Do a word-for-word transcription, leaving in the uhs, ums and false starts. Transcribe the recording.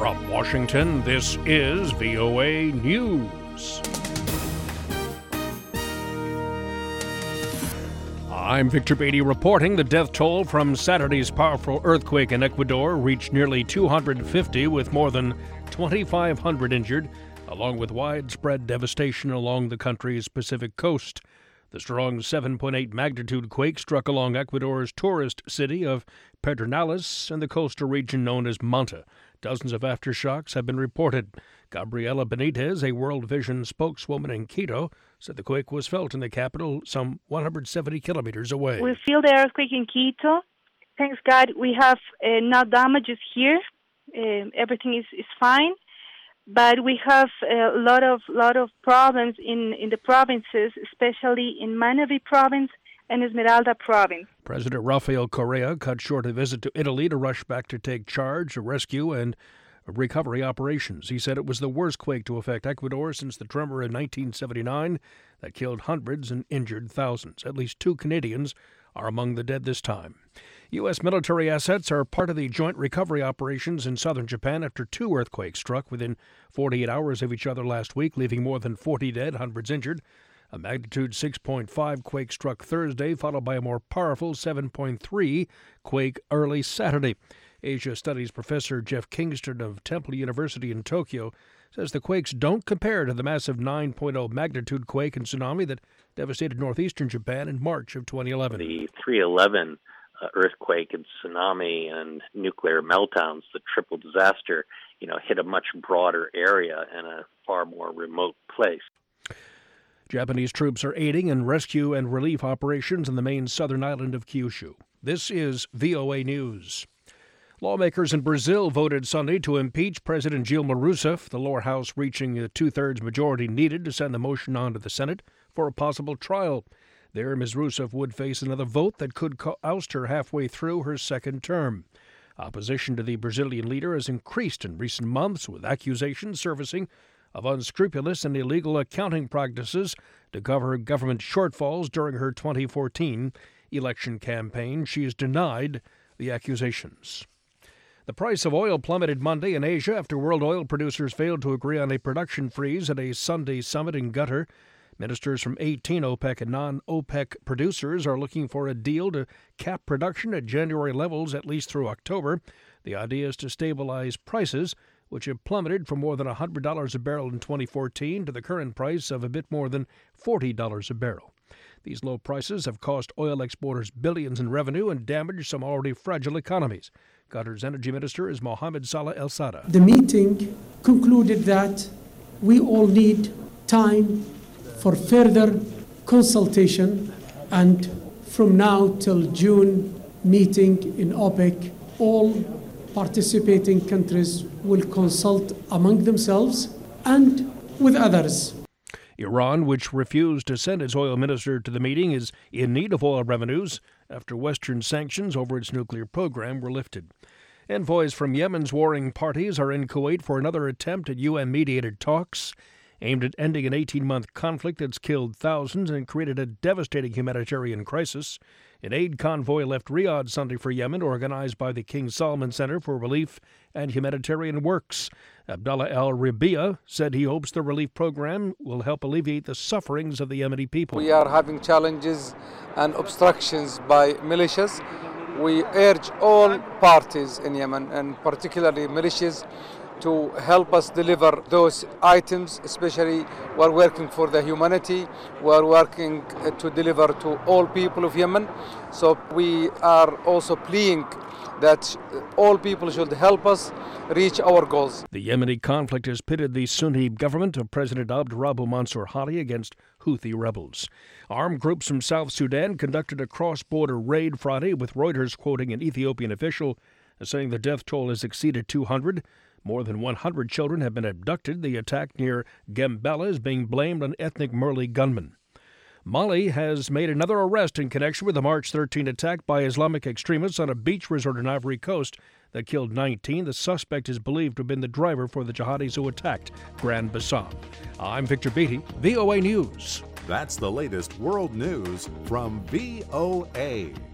From Washington, this is V O A News. I'm Victor Beatty reporting. The death toll from Saturday's powerful earthquake in Ecuador reached nearly two hundred fifty, with more than twenty-five hundred injured, along with widespread devastation along the country's Pacific coast. The strong seven point eight magnitude quake struck along Ecuador's tourist city of Pedernales and the coastal region known as Manta. Dozens of aftershocks have been reported. Gabriela Benitez, a World Vision spokeswoman in Quito, said the quake was felt in the capital some one hundred seventy kilometers away. We feel the earthquake in Quito. Thanks God we have uh, no damages here. Uh, everything is, is fine. But we have a lot of lot of problems in, in the provinces, especially in Manabí province and Esmeralda province. President Rafael Correa cut short a visit to Italy to rush back to take charge of rescue and recovery operations. He said it was the worst quake to affect Ecuador since the tremor in nineteen seventy-nine that killed hundreds and injured thousands. At least two Canadians are among the dead this time. U S military assets are part of the joint recovery operations in southern Japan after two earthquakes struck within forty-eight hours of each other last week, leaving more than forty dead, hundreds injured. A magnitude six point five quake struck Thursday, followed by a more powerful seven point three quake early Saturday. Asia Studies professor Jeff Kingston of Temple University in Tokyo says the quakes don't compare to the massive nine point oh magnitude quake and tsunami that devastated northeastern Japan in March of twenty eleven. The three eleven uh, earthquake and tsunami and nuclear meltdowns, the triple disaster, you know, hit a much broader area and a far more remote place. Japanese troops are aiding in rescue and relief operations in the main southern island of Kyushu. This is V O A News. Lawmakers in Brazil voted Sunday to impeach President Dilma Rousseff, the lower house reaching the two-thirds majority needed to send the motion on to the Senate for a possible trial. There, Miz Rousseff would face another vote that could oust her halfway through her second term. Opposition to the Brazilian leader has increased in recent months, with accusations surfacing of unscrupulous and illegal accounting practices to cover government shortfalls during her twenty fourteen election campaign. She has denied the accusations. The price of oil plummeted Monday in Asia after world oil producers failed to agree on a production freeze at a Sunday summit in Qatar. Ministers from eighteen OPEC and non-OPEC producers are looking for a deal to cap production at January levels at least through October. The idea is to stabilize prices, which have plummeted from more than one hundred dollars a barrel in twenty fourteen to the current price of a bit more than forty dollars a barrel. These low prices have cost oil exporters billions in revenue and damaged some already fragile economies. Qatar's energy minister is Mohammed Salah El Sada. The meeting concluded that we all need time for further consultation, and from now till June meeting in OPEC, all participating countries will consult among themselves and with others. Iran, which refused to send its oil minister to the meeting, is in need of oil revenues after Western sanctions over its nuclear program were lifted. Envoys from Yemen's warring parties are in Kuwait for another attempt at U N-mediated talks aimed at ending an eighteen-month conflict that's killed thousands and created a devastating humanitarian crisis. An aid convoy left Riyadh Sunday for Yemen, organized by the King Salman Center for Relief and Humanitarian Works. Abdullah al-Rabia said he hopes the relief program will help alleviate the sufferings of the Yemeni people. We are having challenges and obstructions by militias. We urge all parties in Yemen, and particularly militias, to help us deliver those items, especially we're working for the humanity, we're working to deliver to all people of Yemen. So we are also pleading that all people should help us reach our goals. The Yemeni conflict has pitted the Sunni government of President Abdurabu Mansur Hadi against Houthi rebels. Armed groups from South Sudan conducted a cross-border raid Friday, with Reuters quoting an Ethiopian official saying the death toll has exceeded two hundred. More than one hundred children have been abducted. The attack near Gambela is being blamed on ethnic Murle gunmen. Mali has made another arrest in connection with the March thirteenth attack by Islamic extremists on a beach resort in Ivory Coast that killed nineteen. The suspect is believed to have been the driver for the jihadis who attacked Grand Bassam. I'm Victor Beatty, V O A News. That's the latest world news from V O A.